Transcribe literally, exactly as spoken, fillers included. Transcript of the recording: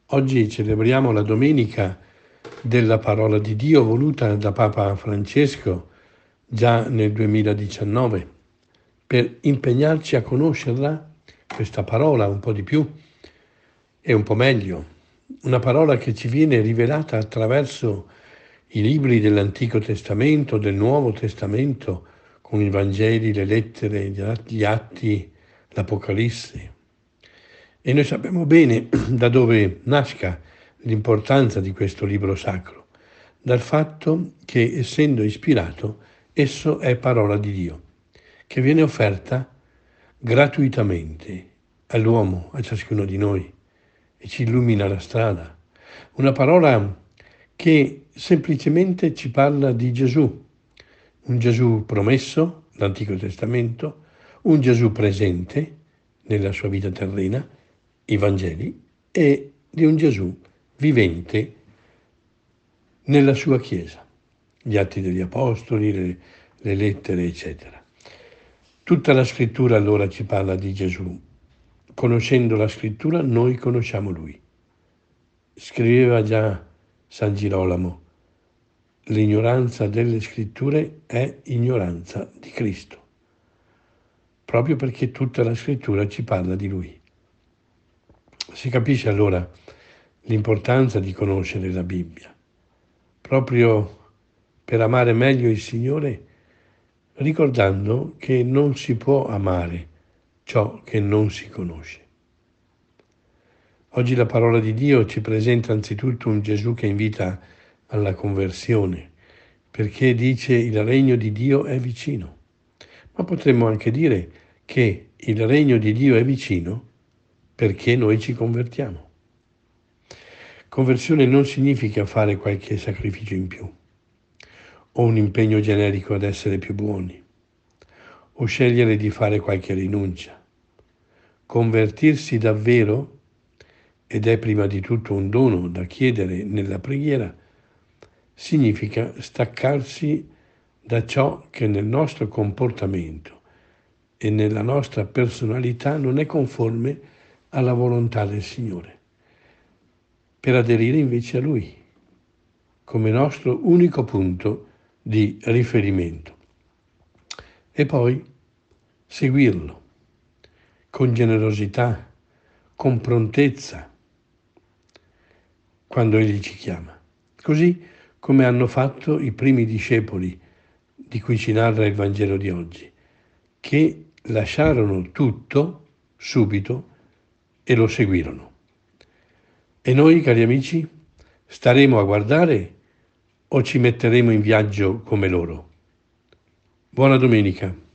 Oggi celebriamo la domenica della parola di Dio voluta da Papa Francesco già nel duemiladiciannove per impegnarci a conoscerla, questa parola un po' di più e un po' meglio. Una parola che ci viene rivelata attraverso i libri dell'Antico Testamento, del Nuovo Testamento, con i Vangeli, le lettere, gli atti, l'Apocalisse. E noi sappiamo bene da dove nasca l'importanza di questo libro sacro, dal fatto che, essendo ispirato, esso è parola di Dio, che viene offerta gratuitamente all'uomo, a ciascuno di noi, e ci illumina la strada. Una parola che semplicemente ci parla di Gesù, un Gesù promesso, l'Antico Testamento, un Gesù presente nella sua vita terrena, i Vangeli, e di un Gesù vivente nella sua Chiesa, gli Atti degli Apostoli, le, le lettere, eccetera. Tutta la Scrittura allora ci parla di Gesù. Conoscendo la Scrittura noi conosciamo Lui. Scriveva già San Girolamo: l'ignoranza delle Scritture è ignoranza di Cristo, proprio perché tutta la Scrittura ci parla di Lui. Si capisce allora l'importanza di conoscere la Bibbia, proprio per amare meglio il Signore, ricordando che non si può amare ciò che non si conosce. Oggi la parola di Dio ci presenta anzitutto un Gesù che invita alla conversione, perché dice il regno di Dio è vicino. Ma potremmo anche dire che il regno di Dio è vicino perché noi ci convertiamo. Conversione non significa fare qualche sacrificio in più, o un impegno generico ad essere più buoni, o scegliere di fare qualche rinuncia. Convertirsi davvero, ed è prima di tutto un dono da chiedere nella preghiera, significa staccarsi da ciò che nel nostro comportamento e nella nostra personalità non è conforme alla volontà del Signore, per aderire invece a Lui, come nostro unico punto di riferimento. E poi seguirlo con generosità, con prontezza, quando Egli ci chiama. Così come hanno fatto i primi discepoli di cui ci narra il Vangelo di oggi, che lasciarono tutto subito e lo seguirono. E noi, cari amici, staremo a guardare o ci metteremo in viaggio come loro? Buona domenica.